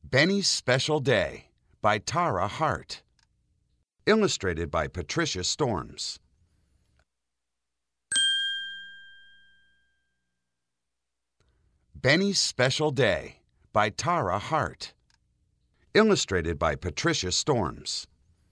Benny's Special Day by Tara Hart. Illustrated by Patricia Storms. Benny's Special Day by Tara Hart. Illustrated by Patricia Storms.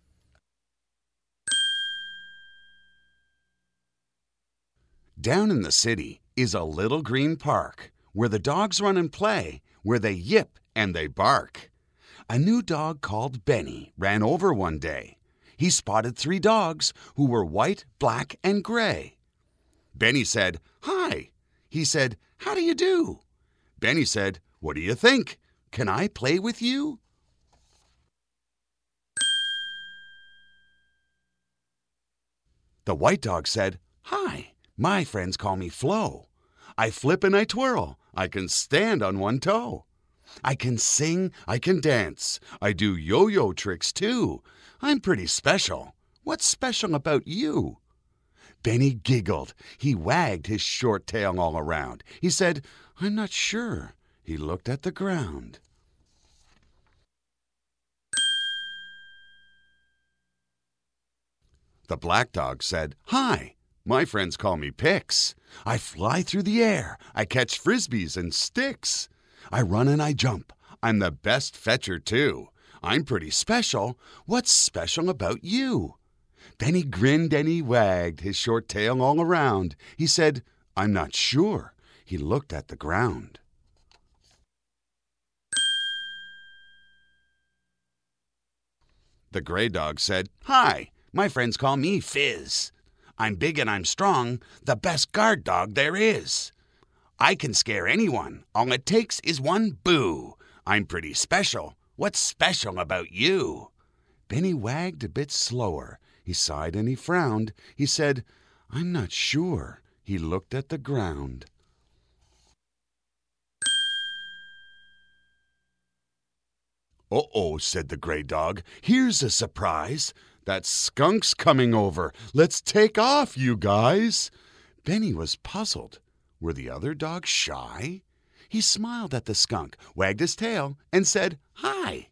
Down in the city is a little green park where the dogs run and play, where they yip and they bark. A new dog called Benny ran over one day. He spotted 3 dogs who were white, black, and gray. Benny said, "Hi." He said, "How do you do?" Benny said, "What do you think? Can I play with you?" The white dog said, "Hi, my friends call me Flo. I flip and I twirl. I can stand on one toe. I can sing, I can dance. I do yo-yo tricks too. I'm pretty special. What's special about you?" Benny giggled. He wagged his short tail all around. He said, "I'm not sure." He looked at the ground. The black dog said, "Hi, my friends call me Pix. I fly through the air. I catch frisbees and sticks. I run and I jump. I'm the best fetcher, too. I'm pretty special. What's special about you?" Benny grinned and he wagged his short tail all around. He said, "I'm not sure." He looked at the ground. The gray dog said, "Hi, my friends call me Fizz. I'm big and I'm strong, the best guard dog there is. I can scare anyone. All it takes is one boo. I'm pretty special. What's special about you?" Benny wagged a bit slower. He sighed and he frowned. He said, "I'm not sure." He looked at the ground. "Uh-oh," said the gray dog. "Here's a surprise. That skunk's coming over. Let's take off, you guys." Benny was puzzled. Were the other dogs shy? He smiled at the skunk, wagged his tail, and said, "Hi."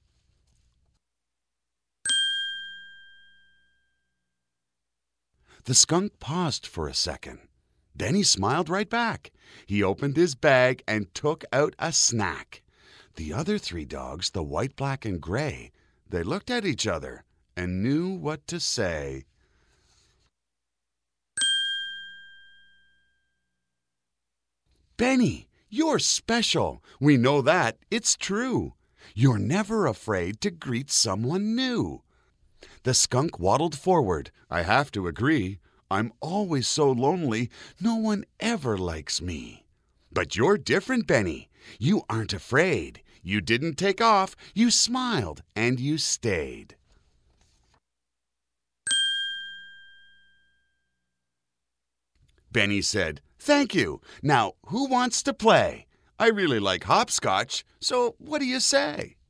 The skunk paused for a second. Then he smiled right back. He opened his bag and took out a snack. The other 3 dogs, the white, black, and gray, they looked at each other and knew what to say. "Benny, you're special. We know that. It's true. You're never afraid to greet someone new." The skunk waddled forward. "I have to agree. I'm always so lonely. No one ever likes me." "But you're different, Benny. You aren't afraid. You didn't take off. You smiled and you stayed." Benny said, "Thank you. Now, who wants to play? I really like hopscotch, so what do you say?"